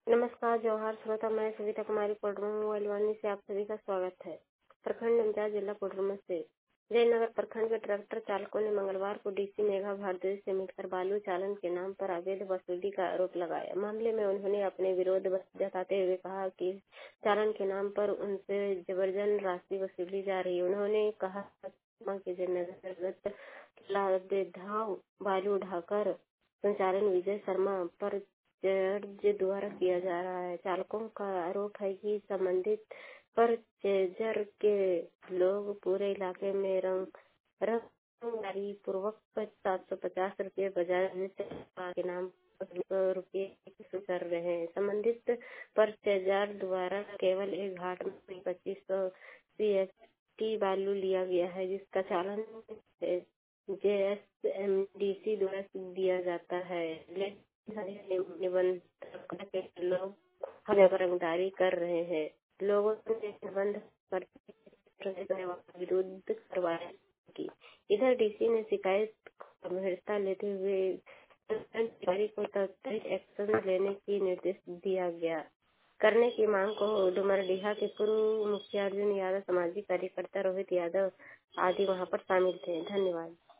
नमस्कार, जोहार श्रोता। मैं सविता कुमारी कोडरमा अलवानी से आप सभी का स्वागत है। प्रखंड अंजार जिला कोडरमा से जयनगर प्रखंड के ट्रैक्टर चालकों ने मंगलवार को डीसी मेघा भारद्वाज से मिलकर बालू चालन के नाम पर अवैध वसूली का आरोप लगाया। मामले में उन्होंने अपने विरोध जताते हुए कहा कि चालन के नाम पर उनसे जबरन राशि वसूली जा रही है। उन्होंने कहा कि जयनगर लादेधाव बालू उठाकर संचालन विजय शर्मा पर जज द्वारा किया जा रहा है। चालकों का आरोप है कि संबंधित परचेजर के लोग पूरे इलाके में रंगदारी पूर्वक 750 रुपये बजाय के नाम रुपये वसूल कर रहे हैं। संबंधित परचेजर द्वारा केवल एक घाट में 2500 CFT बालू लिया गया है, जिसका चालन JSMDC द्वारा दिया जाता है। निबंधक के लोग हर जगह रंगदारी कर रहे हैं। लोगों ने निबंध करने वाले विरुद्ध कार्रवाई की। इधर डीसी ने शिकायत को गंभीरता लेते हुए अधिकारी को त्वरित एक्शन लेने की निर्देश दिया गया करने की मांग को डुमरडीहा के पूर्व मुखिया अर्जुन यादव, सामाजिक कार्यकर्ता रोहित यादव आदि वहां पर शामिल थे। धन्यवाद।